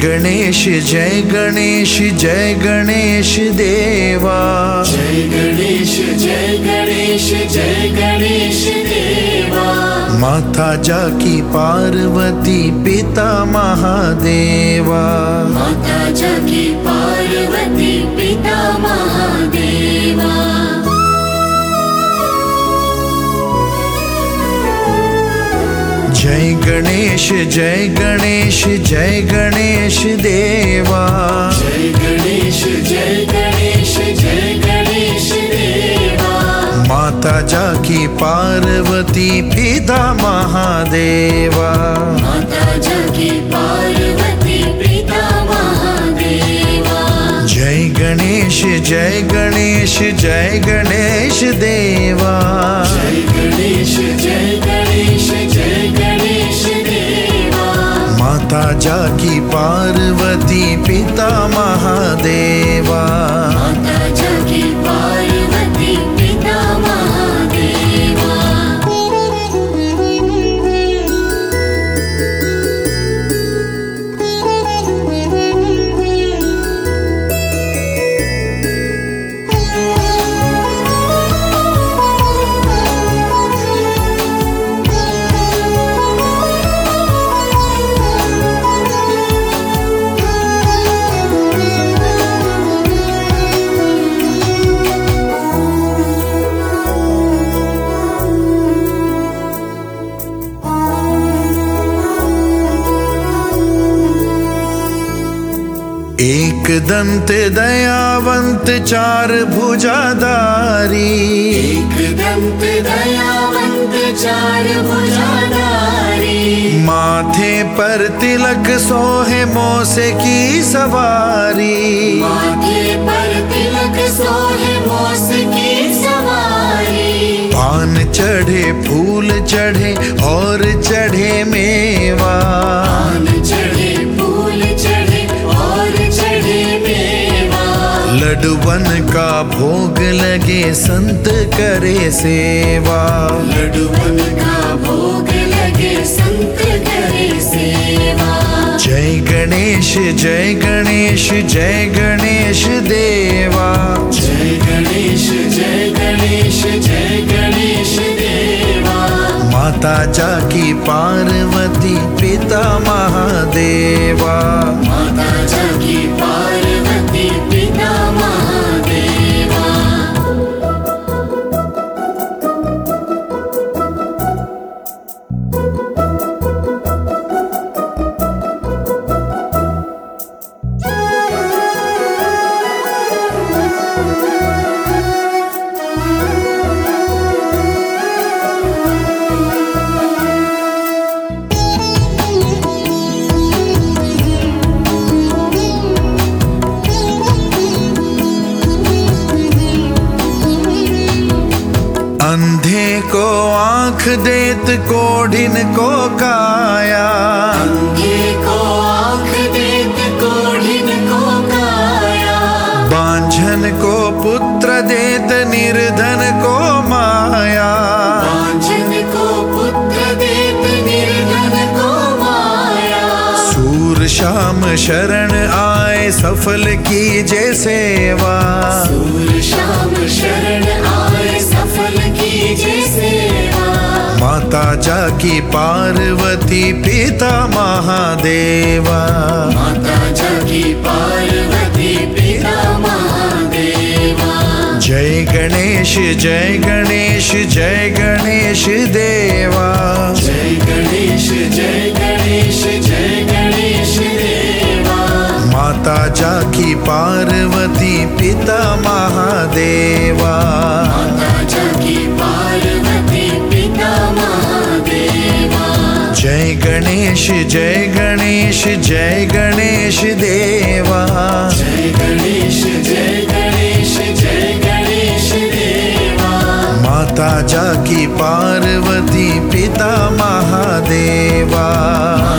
गणेश जय गणेश जय गणेश देवा। जय गणेश जय गणेश जय गणेश देवा। माता जाकी पार्वती पिता महादेवा। माता जाकी पार्वती पिता महादेवा। जय गणेश जय गणेश जय गणेश देवा। जय गणेश जय गणेश जय गणेश देवा। माता जाकी पार्वती पिता महादेवा। माता जाकी पार्वती पिता महादेवा। जय गणेश जय गणेश जय गणेश देवा। जय गणेश जय गणेश जय गणेश देवा। माता जाकी पार्वती पिता महादेवा। माता जाकी पार्वती पिता महादेवा। एक दंत दयावंत चार भुजाधारी। एक दंत दयावंत चार भुजाधारी। माथे पर तिलक सोहे मोसे की सवारी। माथे पर तिलक सोहे मोस की सवारी। पान चढ़े फूल चढ़े और चढ़े मेवा। पान चढ़े फूल चढ़े और चढ़े मेवा। लड्डुवन का भोग लगे संत करे सेवा। लड्डुवन का भोग लगे संत करे सेवा। जय गणेश जय गणेश जय गणेश देवा। जय गणेश जय गणेश जय गणेश देवा। माता जाकी पार्वती पिता महादेवा। माता जाकी पार्वती पिता महादेवा। अंधे को आँख देत कोढ़िन को काया। अंधे को आँख देत कोढ़िन को काया। बांझन को पुत्र देत निर्धन को माया। बांझन को पुत्र देत निर्धन को माया। सूर शाम शरण आए सफल कीजे सेवा। सूर शाम शरण आए सफल कीजे सेवा। माता जाकी पार्वती पिता महादेवा। माता जाकी पार्वती पिता महादेवा। जय गणेश जय गणेश जय गणेश देवा। जय गणेश जय गणेश जय गणेश देवा। माता जाकी पार्वती पिता महादेवा। माता जाकी पार्वती पिता महादेवा। जय गणेश जय गणेश जय गणेश देवा। जय गणेश जय गणेश जय गणेश देवा। माता जाकी पार्वती पिता महादेवा।